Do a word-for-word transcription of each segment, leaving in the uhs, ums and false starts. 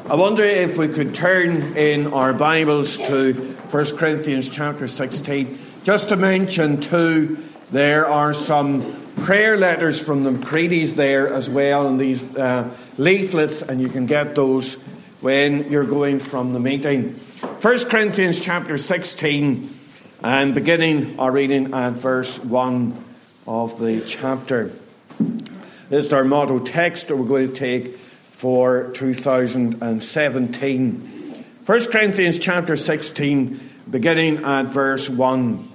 I wonder if we could turn in our Bibles to First Corinthians chapter sixteen. Just to mention too, there are some prayer letters from the Macreadys there as well, and these uh, leaflets, and you can get those when you're going from the meeting. First Corinthians chapter sixteen, and beginning our reading at verse one of the chapter. This is our motto text that we're going to take for two thousand seventeen. First Corinthians chapter sixteen, beginning at verse one.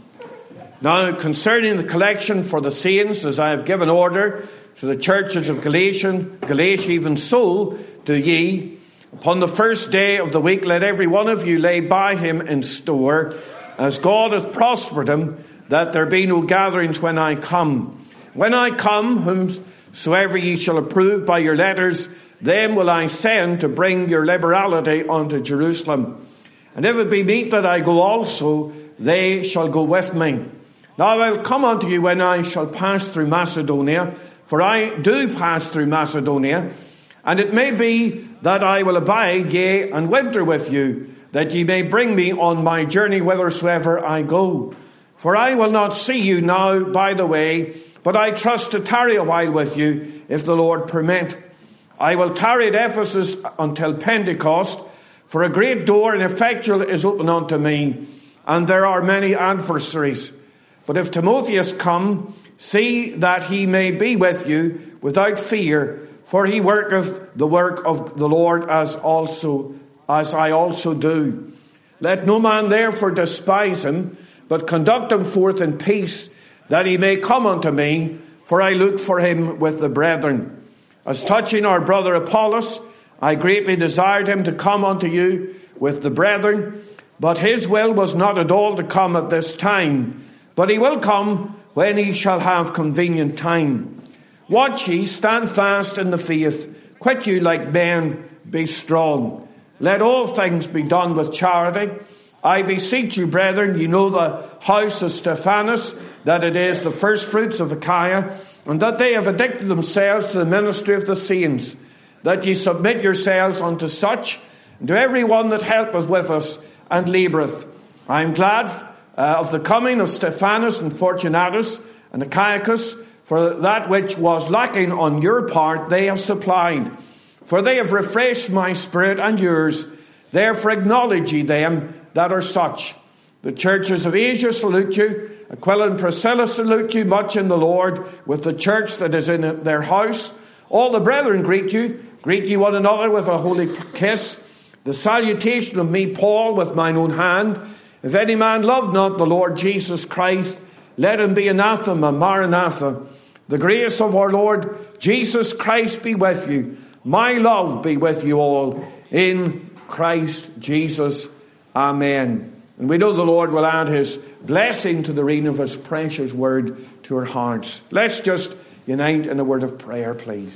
Now, concerning the collection for the saints, as I have given order to the churches of Galatia, Galatia even so do ye. Upon the first day of the week, let every one of you lay by him in store, as God hath prospered him, that there be no gatherings when I come. When I come, whomsoever ye shall approve by your letters, them will I send to bring your liberality unto Jerusalem. And if it be meet that I go also, they shall go with me. Now I will come unto you when I shall pass through Macedonia, for I do pass through Macedonia. And it may be that I will abide, yea, and winter with you, that ye may bring me on my journey whithersoever I go. For I will not see you now by the way, but I trust to tarry a while with you, if the Lord permit. I will tarry at Ephesus until Pentecost, for a great door and effectual is open unto me, and there are many adversaries. But if Timotheus come, see that he may be with you without fear, for he worketh the work of the Lord as also as I also do. Let no man therefore despise him, but conduct him forth in peace, that he may come unto me, for I look for him with the brethren. As touching our brother Apollos, I greatly desired him to come unto you with the brethren, but his will was not at all to come at this time, but he will come when he shall have convenient time. Watch ye, stand fast in the faith, quit you like men, be strong. Let all things be done with charity. I beseech you, brethren, you know the house of Stephanas, that it is the first fruits of Achaia, and that they have addicted themselves to the ministry of the saints, that ye submit yourselves unto such, and to every one that helpeth with us and laboureth. I am glad uh, of the coming of Stephanas and Fortunatus and Achaicus, for that which was lacking on your part they have supplied. For they have refreshed my spirit and yours, therefore acknowledge ye them that are such. The churches of Asia salute you. Aquila and Priscilla salute you much in the Lord, with the church that is in their house. All the brethren greet you. Greet ye one another with a holy kiss. The salutation of me, Paul, with mine own hand. If any man love not the Lord Jesus Christ, let him be anathema, maranatha. The grace of our Lord Jesus Christ be with you. My love be with you all. In Christ Jesus. Amen. And we know the Lord will add his blessing to the reading of his precious word to our hearts. Let's just unite in a word of prayer, please.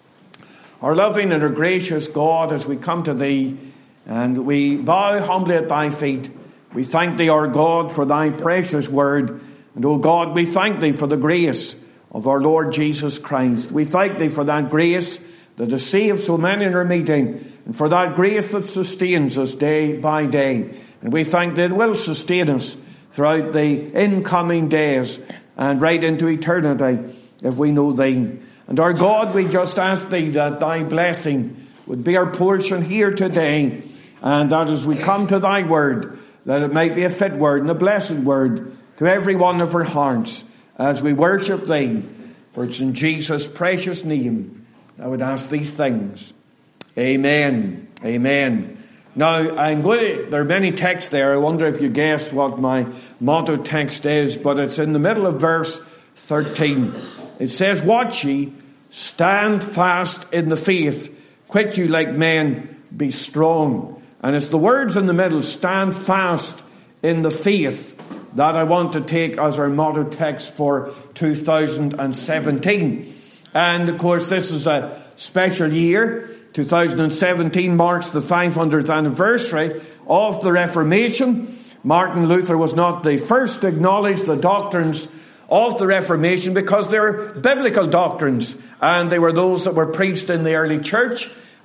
Our loving and our gracious God, as we come to thee and we bow humbly at thy feet, we thank thee, our God, for thy precious word. And, O God, we thank thee for the grace of our Lord Jesus Christ. We thank thee for that grace that has saved so many in our meeting, and for that grace that sustains us day by day. And we thank that it will sustain us throughout the incoming days and right into eternity if we know thee. And our God, we just ask thee that thy blessing would be our portion here today, and that as we come to thy word, that it might be a fit word and a blessed word to every one of our hearts as we worship thee. For it's in Jesus' precious name I would ask these things. Amen. Amen. Now, I'm going to, there are many texts there. I wonder if you guessed what my motto text is, but it's in the middle of verse thirteen. It says, watch ye, stand fast in the faith, quit you like men, be strong. And it's the words in the middle, stand fast in the faith, that I want to take as our motto text for two thousand seventeen. And of course, this is a special year. two thousand seventeen marks the five hundredth anniversary of the Reformation. Martin Luther was not the first to acknowledge the doctrines of the Reformation because they're biblical doctrines, and they were those that were preached in the early church,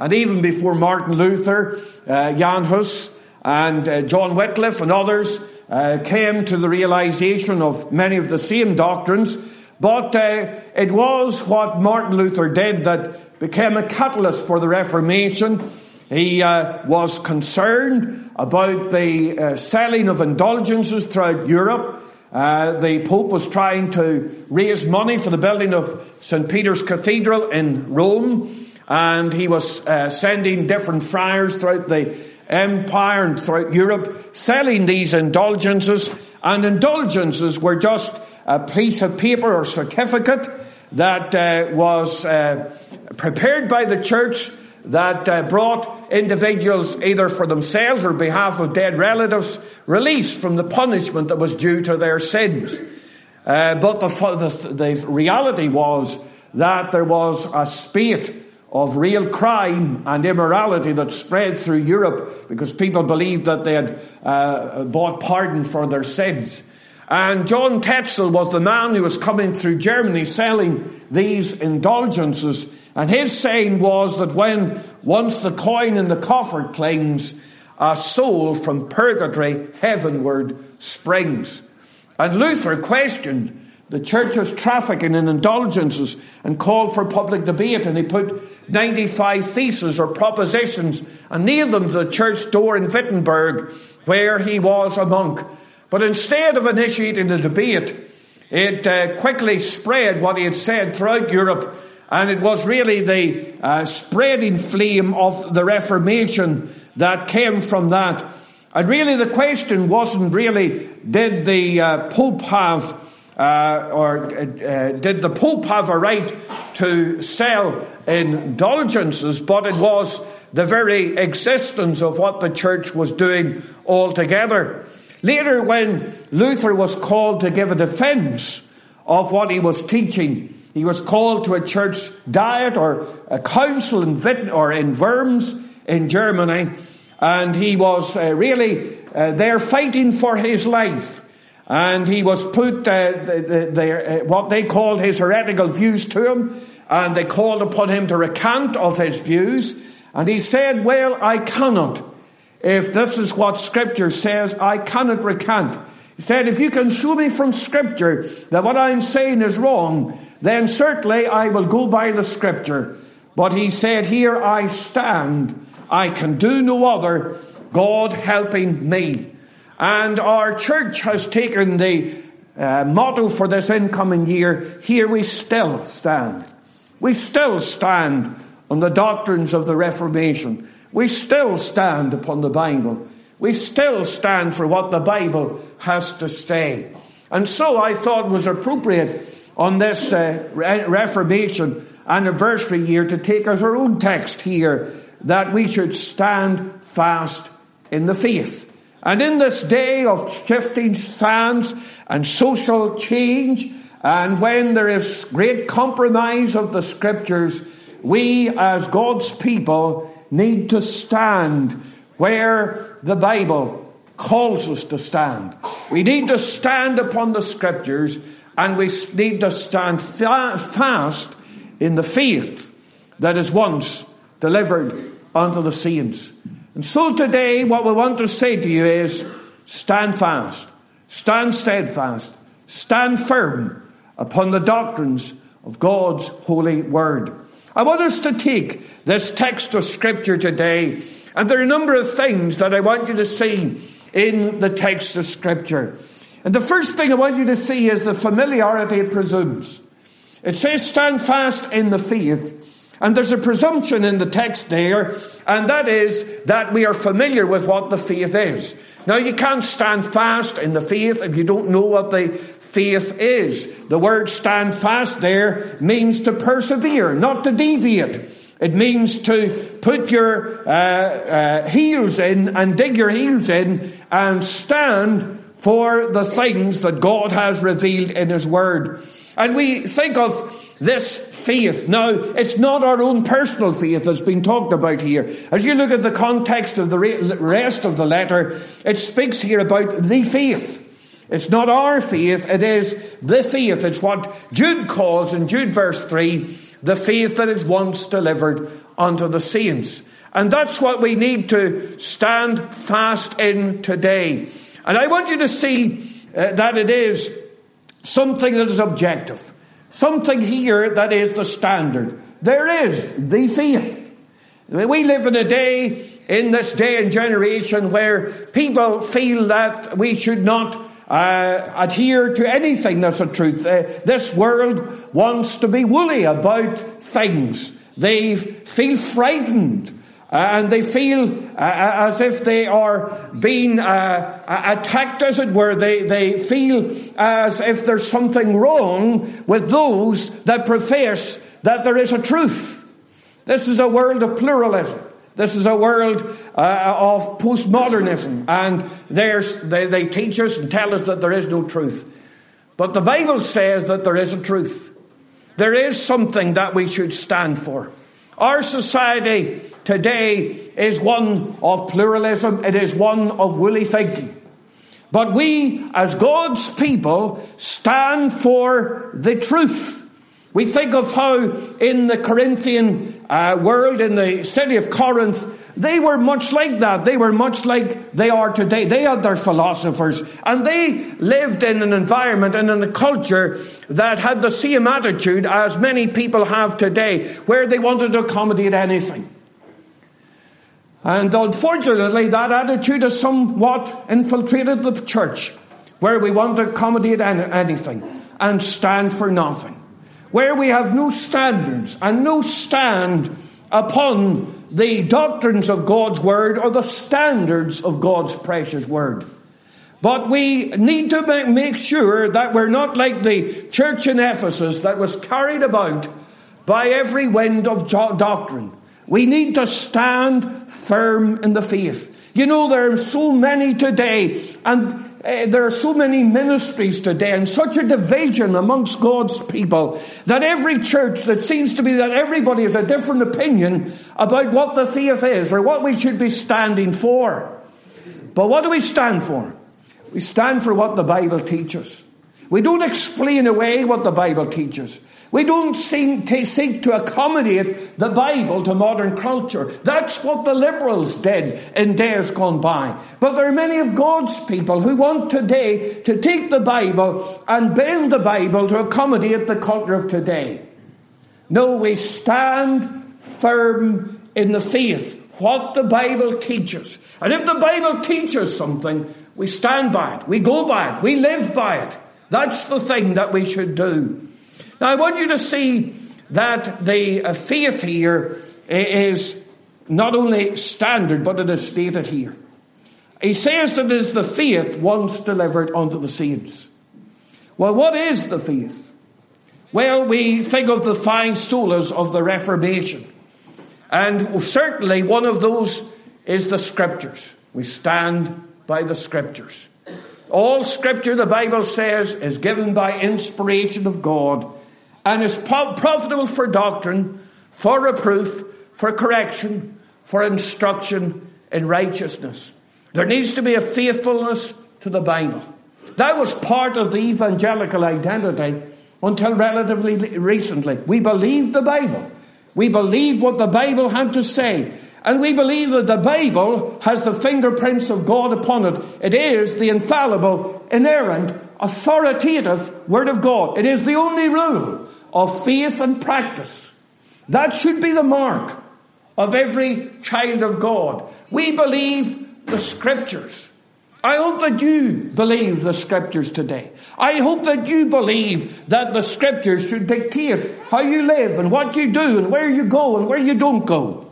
and even before Martin Luther, uh, Jan Hus and uh, John Wycliffe and others uh, came to the realization of many of the same doctrines. But uh, it was what Martin Luther did that became a catalyst for the Reformation. He uh, was concerned about the uh, selling of indulgences throughout Europe. Uh, the Pope was trying to raise money for the building of Saint Peter's Cathedral in Rome, and he was uh, sending different friars throughout the empire and throughout Europe, selling these indulgences. And indulgences were just a piece of paper or certificate that uh, was uh, prepared by the church that uh, brought individuals, either for themselves or behalf of dead relatives, release from the punishment that was due to their sins. Uh, but the, the, the reality was that there was a spate of real crime and immorality that spread through Europe because people believed that they had uh, bought pardon for their sins. And John Tetzel was the man who was coming through Germany selling these indulgences. And his saying was that when once the coin in the coffer clings, a soul from purgatory heavenward springs. And Luther questioned the church's trafficking in indulgences and called for public debate. And he put ninety-five theses or propositions and nailed them to the church door in Wittenberg, where he was a monk. But instead of initiating the debate, it uh, quickly spread what he had said throughout Europe. And it was really the uh, spreading flame of the Reformation that came from that. And really the question wasn't really, did the uh, Pope have, uh, or uh, did the Pope have a right to sell indulgences? But it was the very existence of what the church was doing altogether. Later, when Luther was called to give a defense of what he was teaching, he was called to a church diet or a council in Witten, or in Worms in Germany, and he was uh, really uh, there fighting for his life. And he was put uh, the, the, the, uh, what they called his heretical views to him, and they called upon him to recant of his views. And he said, well, I cannot. If this is what Scripture says, I cannot recant. He said, if you can show me from Scripture that what I'm saying is wrong, then certainly I will go by the Scripture. But he said, here I stand. I can do no other, God helping me. And our church has taken the uh, motto for this incoming year, here we still stand. We still stand on the doctrines of the Reformation. We still stand upon the Bible. We still stand for what the Bible has to say. And so I thought it was appropriate on this uh, Reformation anniversary year to take as our own text here that we should stand fast in the faith. And in this day of shifting sands and social change, and when there is great compromise of the Scriptures, we as God's people need to stand where the Bible calls us to stand. We need to stand upon the Scriptures, and we need to stand fa- fast in the faith that is once delivered unto the saints. And so today what we want to say to you is, stand fast, stand steadfast, stand firm upon the doctrines of God's holy word. I want us to take this text of Scripture today, and there are a number of things that I want you to see in the text of Scripture. And the first thing I want you to see is the familiarity it presumes. It says, stand fast in the faith. And there's a presumption in the text there, and that is that we are familiar with what the faith is. Now, you can't stand fast in the faith if you don't know what the faith is. The word stand fast there means to persevere, not to deviate. It means to put your uh, uh, heels in and dig your heels in and stand for the things that God has revealed in His Word. And we think of this faith. Now, it's not our own personal faith that's been talked about here. As you look at the context of the rest of the letter, it speaks here about the faith. It's not our faith, it is the faith. It's what Jude calls in Jude verse three, the faith that is once delivered unto the saints. And that's what we need to stand fast in today. And I want you to see uh, that it is something that is objective. Something here that is the standard. There is the faith. We live in a day, in this day and generation, where people feel that we should not uh, adhere to anything that's a truth. Uh, this world wants to be woolly about things. They feel frightened. Uh, and they feel uh, as if they are being uh, attacked, as it were. They, they feel as if there's something wrong with those that profess that there is a truth. This is a world of pluralism. This is a world uh, of postmodernism. And there's, they, they teach us and tell us that there is no truth. But the Bible says that there is a truth. There is something that we should stand for. Our society today is one of pluralism. It is one of woolly thinking. But we, as God's people, stand for the truth. We think of how in the Corinthian uh, world, in the city of Corinth, they were much like that. They were much like they are today. They had their philosophers, and they lived in an environment and in a culture that had the same attitude as many people have today, where they wanted to accommodate anything. And unfortunately, that attitude has somewhat infiltrated the church, where we want to accommodate any, anything and stand for nothing. Where we have no standards and no stand upon the doctrines of God's word or the standards of God's precious word. But we need to make sure that we're not like the church in Ephesus that was carried about by every wind of doctrine. We need to stand firm in the faith. You know, there are so many today, and uh, there are so many ministries today, and such a division amongst God's people, that every church, that seems to be that everybody has a different opinion about what the faith is, or what we should be standing for. But what do we stand for? We stand for what the Bible teaches. We don't explain away what the Bible teaches. We don't seek to, seek to accommodate the Bible to modern culture. That's what the liberals did in days gone by. But there are many of God's people who want today to take the Bible and bend the Bible to accommodate the culture of today. No, we stand firm in the faith, what the Bible teaches. And if the Bible teaches something, we stand by it. We go by it. We live by it. That's the thing that we should do. Now, I want you to see that the faith here is not only standard, but it is stated here. He says that it is the faith once delivered unto the saints. Well, what is the faith? Well, we think of the five solas of the Reformation. And certainly one of those is the Scriptures. We stand by the Scriptures. All Scripture, the Bible says, is given by inspiration of God and is profitable for doctrine, for reproof, for correction, for instruction in righteousness. There needs to be a faithfulness to the Bible. That was part of the evangelical identity until relatively recently. We believed the Bible. We believed what the Bible had to say. And we believe that the Bible has the fingerprints of God upon it. It is the infallible, inerrant, authoritative Word of God. It is the only rule of faith and practice. That should be the mark of every child of God. We believe the Scriptures. I hope that you believe the Scriptures today. I hope that you believe that the Scriptures should dictate how you live and what you do and where you go and where you don't go.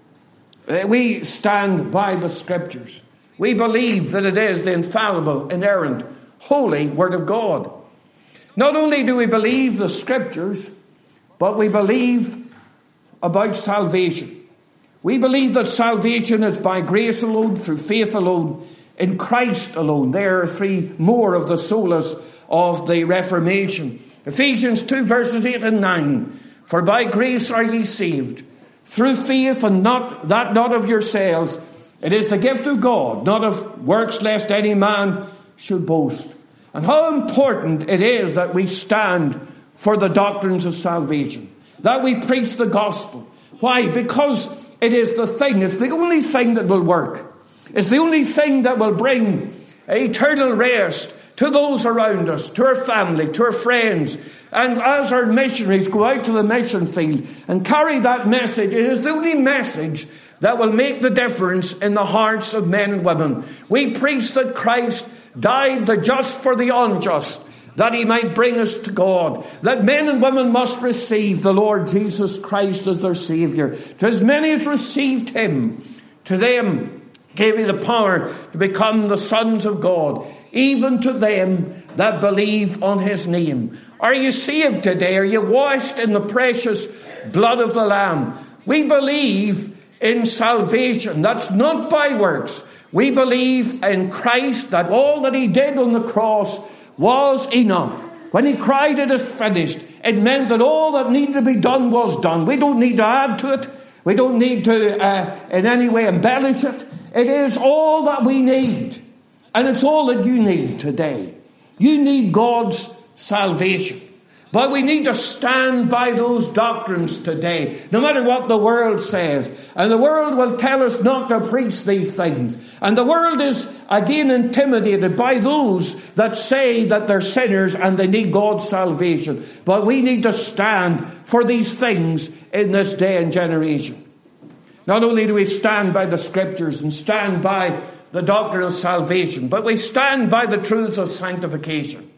We stand by the Scriptures. We believe that it is the infallible, inerrant, holy Word of God. Not only do we believe the Scriptures, but we believe about salvation. We believe that salvation is by grace alone, through faith alone, in Christ alone. There are three more of the solas of the Reformation. Ephesians two verses eight and nine. For by grace are ye saved, through faith, and not that not of yourselves. It is the gift of God, not of works, lest any man should boast. And how important it is that we stand for the doctrines of salvation, that we preach the gospel, Why? Because it is the thing, it's the only thing that will work. It's the only thing that will bring eternal rest to those around us, to our family, to our friends. And as our missionaries go out to the mission field and carry that message, it is the only message that will make the difference in the hearts of men and women. We preach that Christ died the just for the unjust, that he might bring us to God, that men and women must receive the Lord Jesus Christ as their Saviour. To as many as received him, to them gave he the power to become the sons of God, even to them that believe on his name. Are you saved today? Are you washed in the precious blood of the Lamb? We believe in salvation. That's not by works. We believe in Christ, that all that he did on the cross was enough. When he cried, "It is finished," it meant that all that needed to be done was done. We don't need to add to it. We don't need to uh, in any way embellish it. It is all that we need. And it's all that you need today. You need God's salvation. But we need to stand by those doctrines today, no matter what the world says. And the world will tell us not to preach these things. And the world is again intimidated by those that say that they're sinners and they need God's salvation. But we need to stand for these things in this day and generation. Not only do we stand by the scriptures and stand by the doctrine of salvation, but we stand by the truths of sanctification.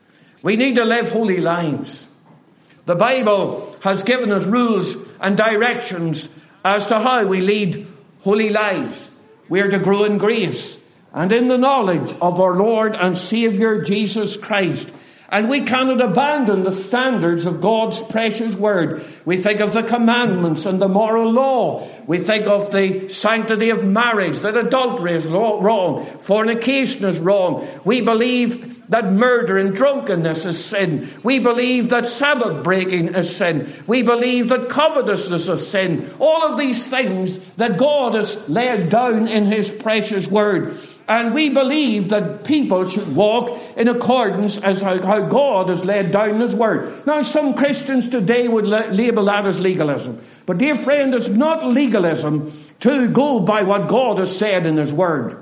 We need to live holy lives. The Bible has given us rules and directions as to how we lead holy lives. We are to grow in grace and in the knowledge of our Lord and Saviour Jesus Christ. And we cannot abandon the standards of God's precious word. We think of the commandments and the moral law. We think of the sanctity of marriage, that adultery is wrong, fornication is wrong. We believe that murder and drunkenness is sin. We believe that Sabbath breaking is sin. We believe that covetousness is sin. All of these things that God has laid down in his precious word. And we believe that people should walk in accordance as how, how God has laid down his word. Now, some Christians today would la- label that as legalism. But dear friend, it's not legalism to go by what God has said in his word.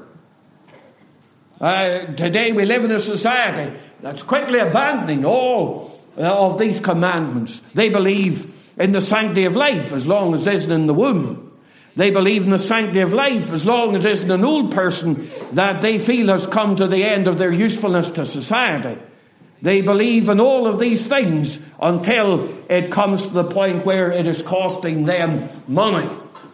Uh, today we live in a society that's quickly abandoning all uh, of these commandments. They believe in the sanctity of life as long as it isn't in the womb. They believe in the sanctity of life as long as it isn't an old person that they feel has come to the end of their usefulness to society. They believe in all of these things until it comes to the point where it is costing them money.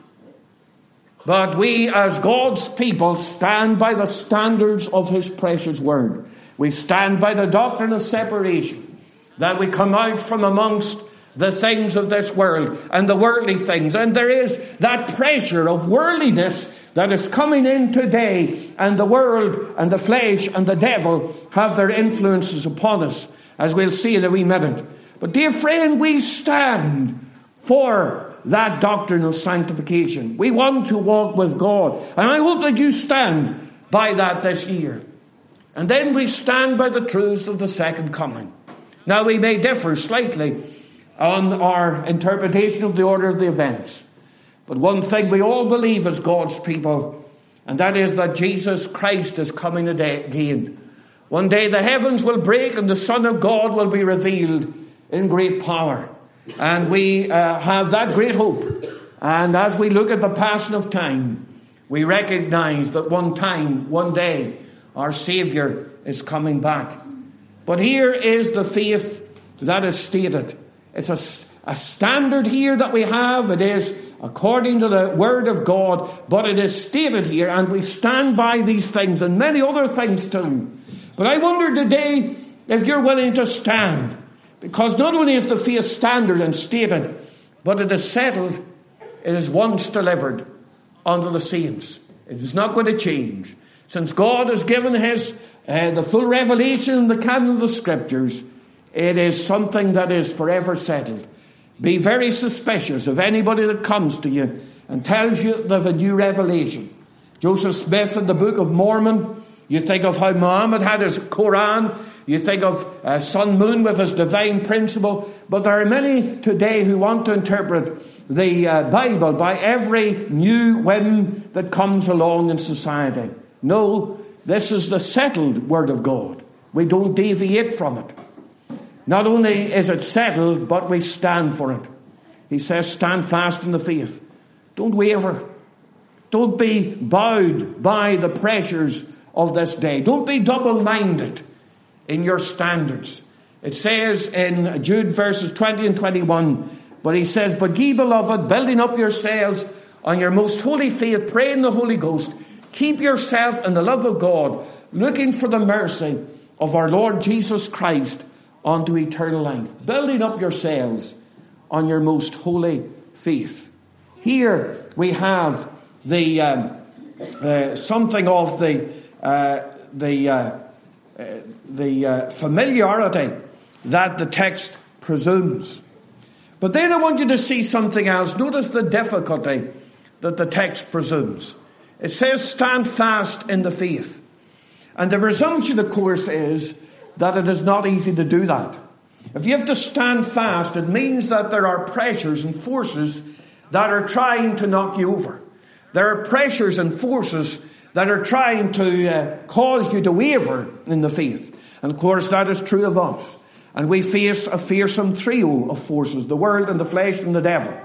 But we as God's people stand by the standards of his precious word. We stand by the doctrine of separation, that we come out from amongst the things of this world and the worldly things. And there is that pressure of worldliness that is coming in today, and the world and the flesh and the devil have their influences upon us, as we'll see in a wee minute. But dear friend, we stand for that doctrine of sanctification. We want to walk with God, and I hope that you stand by that this year. And then we stand by the truths of the second coming. Now, we may differ slightly on our interpretation of the order of the events. But one thing we all believe as God's people, and that is that Jesus Christ is coming again. One day the heavens will break and the Son of God will be revealed in great power. And we uh, have that great hope. And as we look at the passing of time, we recognize that one time, one day, our Saviour is coming back. But here is the faith that is stated. It's a, a standard here that we have. It is according to the word of God, but it is stated here, and we stand by these things and many other things too. But I wonder today if you're willing to stand, because not only is the faith standard and stated, but it is settled, it is once delivered unto the saints. It is not going to change. Since God has given his uh, the full revelation in the canon of the scriptures, it is something that is forever settled. Be very suspicious of anybody that comes to you and tells you of a new revelation. Joseph Smith in the Book of Mormon, you think of how Muhammad had his Quran. You think of uh, sun, moon with its divine principle. But there are many today who want to interpret the uh, Bible by every new whim that comes along in society. No, this is the settled Word of God. We don't deviate from it. Not only is it settled, but we stand for it. He says, stand fast in the faith. Don't waver. Don't be bowed by the pressures of this day. Don't be double-minded in your standards. It says in Jude verses twenty and twenty-one, but he says, but ye beloved, building up yourselves on your most holy faith, pray in the Holy Ghost, keep yourself in the love of God, looking for the mercy of our Lord Jesus Christ unto eternal life. Building up yourselves on your most holy faith. Here we have the um, uh, something of the uh, the uh, uh, the uh, familiarity that the text presumes. But then I want you to see something else. Notice the difficulty that the text presumes. It says, stand fast in the faith. And the presumption, of course, is that it is not easy to do that. If you have to stand fast, it means that there are pressures and forces that are trying to knock you over. There are pressures and forces that are trying to uh, cause you to waver in the faith. And of course, that is true of us. And we face a fearsome trio of forces, the world and the flesh and the devil.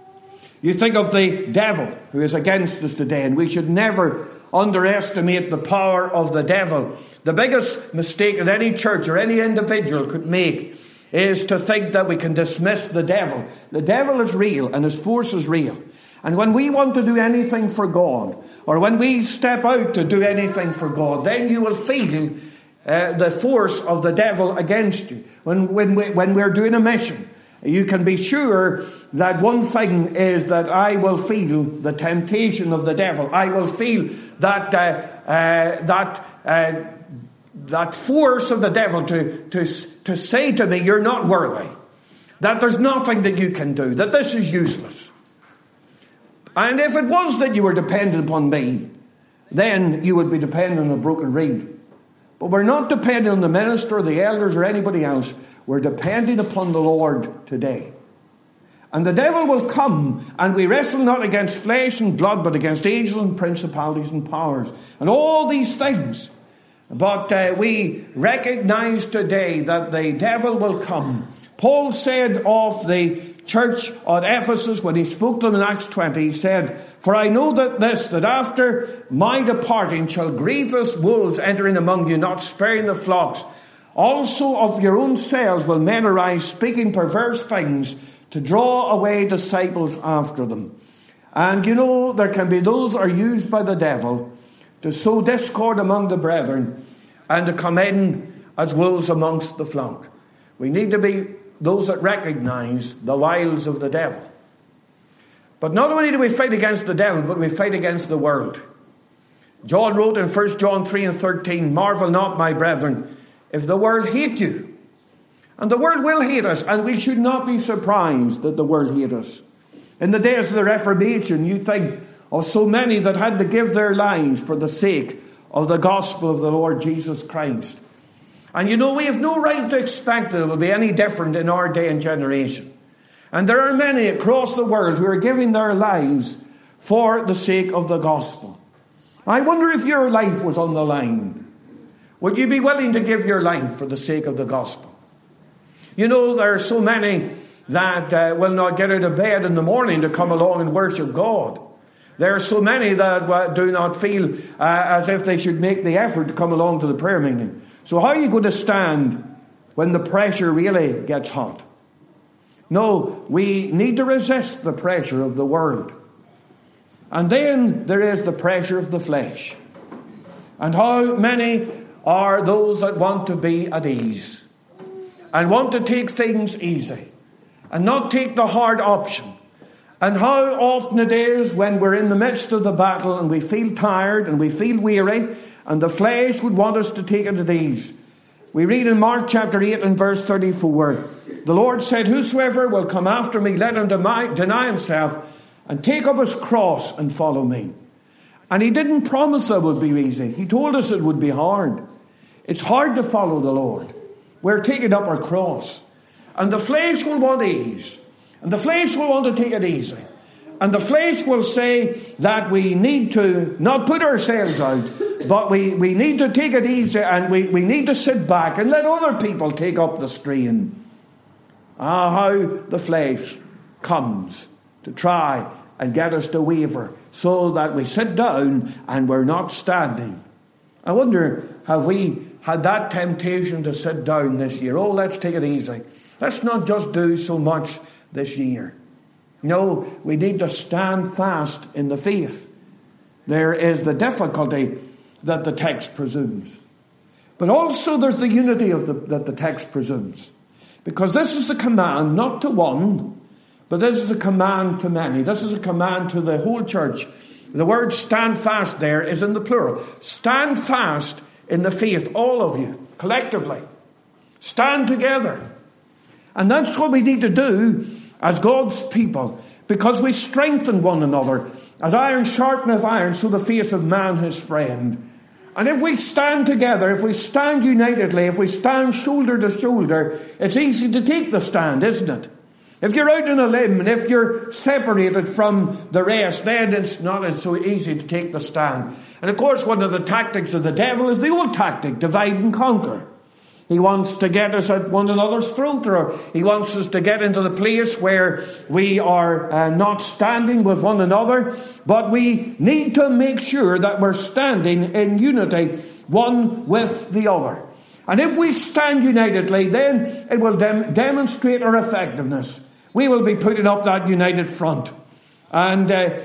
You think of the devil who is against us today, and we should never underestimate the power of the devil. The biggest mistake that any church or any individual could make is to think that we can dismiss the devil. The devil is real and his force is real. And when we want to do anything for God, or when we step out to do anything for God, then you will feel uh, the force of the devil against you. When, when, we, when we're doing a mission, you can be sure that one thing is that I will feel the temptation of the devil. I will feel that uh, uh, that uh, that force of the devil to, to, to say to me, you're not worthy. That there's nothing that you can do. That this is useless. And if it was that you were dependent upon me, then you would be dependent on a broken reed. But we're not dependent on the minister or the elders or anybody else. We're depending upon the Lord today. And the devil will come, and we wrestle not against flesh and blood, but against angels and principalities and powers. And all these things. But uh, we recognize today that the devil will come. Paul said of the church at Ephesus, when he spoke to them in Acts twenty, he said, for I know that this, that after my departing shall grievous wolves enter in among you, not sparing the flocks. Also of your own selves will men arise, speaking perverse things, to draw away disciples after them. And you know, there can be those that are used by the devil to sow discord among the brethren and to come in as wolves amongst the flock. We need to be those that recognize the wiles of the devil. But not only do we fight against the devil, but we fight against the world. John wrote in First John three and thirteen, marvel not, my brethren, if the world hate you. And the world will hate us, and we should not be surprised that the world hate us. In the days of the Reformation, you think of so many that had to give their lives for the sake of the gospel of the Lord Jesus Christ. And you know, we have no right to expect that it will be any different in our day and generation. And there are many across the world who are giving their lives for the sake of the gospel. I wonder if your life was on the line. Would you be willing to give your life for the sake of the gospel? You know, there are so many that uh, will not get out of bed in the morning to come along and worship God. There are so many that uh, do not feel uh, as if they should make the effort to come along to the prayer meeting. So how are you going to stand when the pressure really gets hot? No, we need to resist the pressure of the world. And then there is the pressure of the flesh. And how many are those that want to be at ease and want to take things easy and not take the hard option. And how often it is when we're in the midst of the battle and we feel tired and we feel weary and the flesh would want us to take it at ease. We read in Mark chapter eight and verse thirty-four, the Lord said, whosoever will come after me, let him deny himself and take up his cross and follow me. And he didn't promise it would be easy. He told us it would be hard. It's hard to follow the Lord. We're taking up our cross. And the flesh will want ease. And the flesh will want to take it easy. And the flesh will say that we need to not put ourselves out, but we, we need to take it easy, and we, we need to sit back and let other people take up the strain. Ah, how the flesh comes to try and get us to waver so that we sit down and we're not standing. I wonder, have we had that temptation to sit down this year? Oh, let's take it easy. Let's not just do so much this year. No, we need to stand fast in the faith. There is the difficulty that the text presumes. But also there's the unity of the, that the text presumes. Because this is a command not to one, but this is a command to many. This is a command to the whole church. The word stand fast there is in the plural. Stand fast in the faith, all of you, collectively. Stand together. And that's what we need to do as God's people, because we strengthen one another. As iron sharpeneth iron, so the face of man his friend. And if we stand together, if we stand unitedly, if we stand shoulder to shoulder, it's easy to take the stand, isn't it? If you're out on a limb and if you're separated from the rest, then it's not so easy to take the stand. And of course, one of the tactics of the devil is the old tactic, divide and conquer. He wants to get us at one another's throat, or he wants us to get into the place where we are uh, not standing with one another. But we need to make sure that we're standing in unity, one with the other. And if we stand unitedly, then it will dem- demonstrate our effectiveness. We will be putting up that united front. And uh, uh,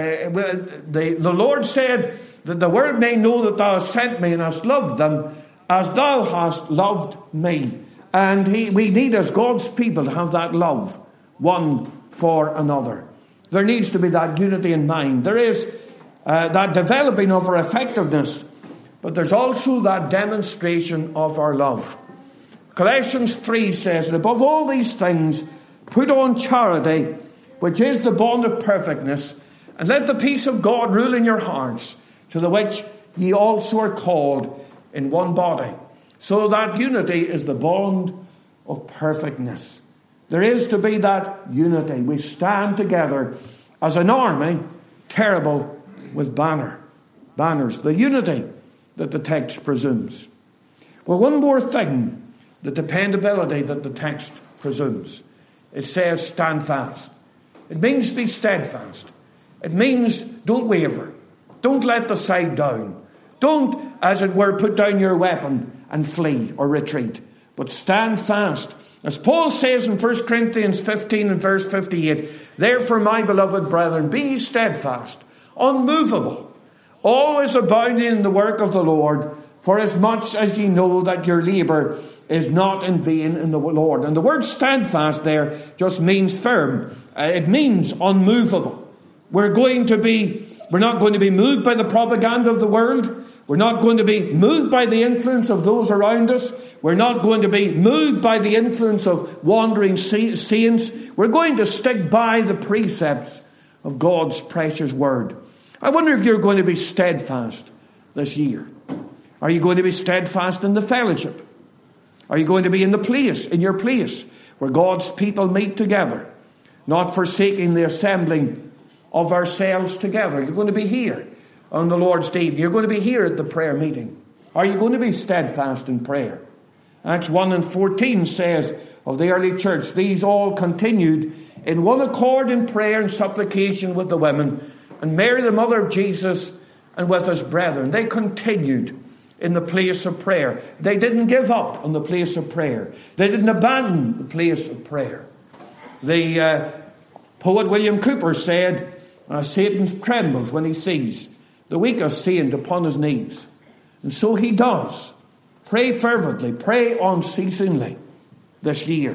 the, the Lord said that the world may know that thou hast sent me and hast loved them as thou hast loved me. And he, we need, as God's people, to have that love one for another. There needs to be that unity in mind. There is uh, that developing of our effectiveness, but there's also that demonstration of our love. Colossians three says, and above all these things, put on charity, which is the bond of perfectness, and let the peace of God rule in your hearts, to the which ye also are called in one body. So that unity is the bond of perfectness. There is to be that unity. We stand together as an army, terrible with banner, banners. The unity that the text presumes. Well, one more thing, the dependability that the text presumes. It says stand fast. It means be steadfast. It means don't waver. Don't let the side down. Don't, as it were, put down your weapon and flee or retreat, but stand fast. As Paul says in First Corinthians fifteen and verse fifty-eight, therefore, my beloved brethren, be steadfast, unmovable, always abounding in the work of the Lord, for as much as ye know that your labour is not in vain in the Lord. And the word steadfast there just means firm. Uh, it means unmovable. We're going to be, we're not going to be moved by the propaganda of the world. We're not going to be moved by the influence of those around us. We're not going to be moved by the influence of wandering saints. We're going to stick by the precepts of God's precious word. I wonder if you're going to be steadfast this year. Are you going to be steadfast in the fellowship? Are you going to be in the place, in your place, where God's people meet together, not forsaking the assembling of ourselves together? You're going to be here on the Lord's Day. You're going to be here at the prayer meeting. Are you going to be steadfast in prayer? Acts one and fourteen says of the early church, these all continued in one accord in prayer and supplication with the women, and Mary, the mother of Jesus, and with his brethren. They continued in the place of prayer. They didn't give up on the place of prayer. They didn't abandon the place of prayer. The uh, poet William Cooper said, uh, Satan trembles when he sees the weakest saint upon his knees. And so he does. Pray fervently, pray unceasingly this year.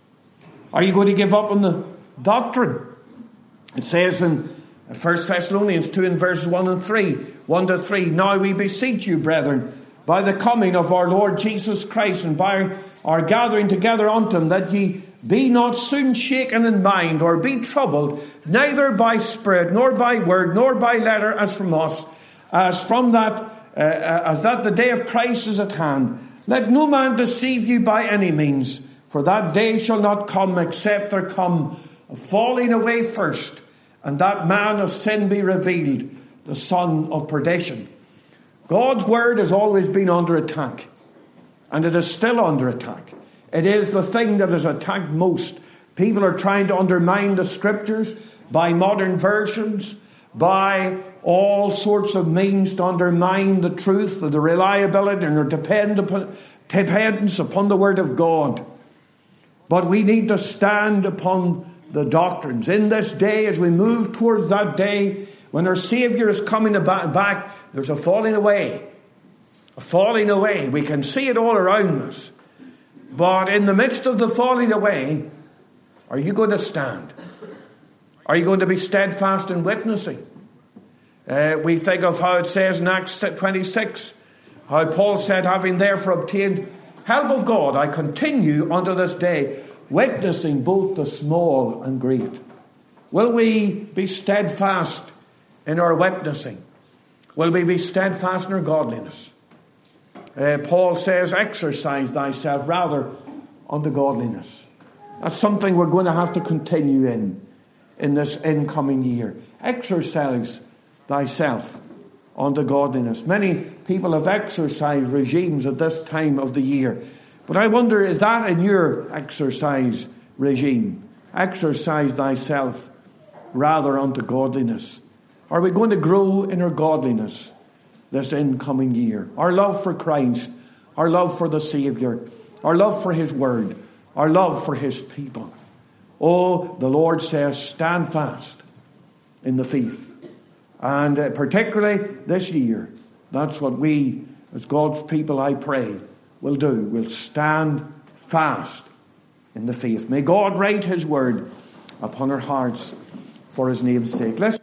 Are you going to give up on the doctrine? It says in First Thessalonians two and verses one and three, one to three, now we beseech you, brethren, by the coming of our Lord Jesus Christ and by our gathering together unto him, that ye be not soon shaken in mind, or be troubled, neither by spirit, nor by word, nor by letter, as from us, as from that uh, as that the day of Christ is at hand. Let no man deceive you by any means, for that day shall not come except there come a falling away first, and that man of sin be revealed, the son of perdition. God's word has always been under attack, and it is still under attack. It is the thing that is attacked most. People are trying to undermine the scriptures by modern versions, by all sorts of means to undermine the truth, the reliability and their dependence upon the word of God. But we need to stand upon the doctrines. In this day, as we move towards that day, when our Saviour is coming back, there's a falling away. A falling away. We can see it all around us. But in the midst of the falling away, are you going to stand? Are you going to be steadfast in witnessing? Uh, we think of how it says in Acts twenty-six, how Paul said, having therefore obtained help of God, I continue unto this day, witnessing both the small and great. Will we be steadfast in our witnessing? Will we be steadfast in our godliness? Uh, Paul says, exercise thyself rather unto godliness. That's something we're going to have to continue in, in this incoming year. Exercise thyself unto godliness. Many people have exercise regimes at this time of the year. But I wonder, is that in your exercise regime? Exercise thyself rather unto godliness. Are we going to grow in our godliness this incoming year? Our love for Christ, our love for the Saviour, our love for his word, our love for his people. Oh, the Lord says, stand fast in the faith. And uh, particularly this year, that's what we, as God's people, I pray, will do. We'll stand fast in the faith. May God write his word upon our hearts for his name's sake. Let's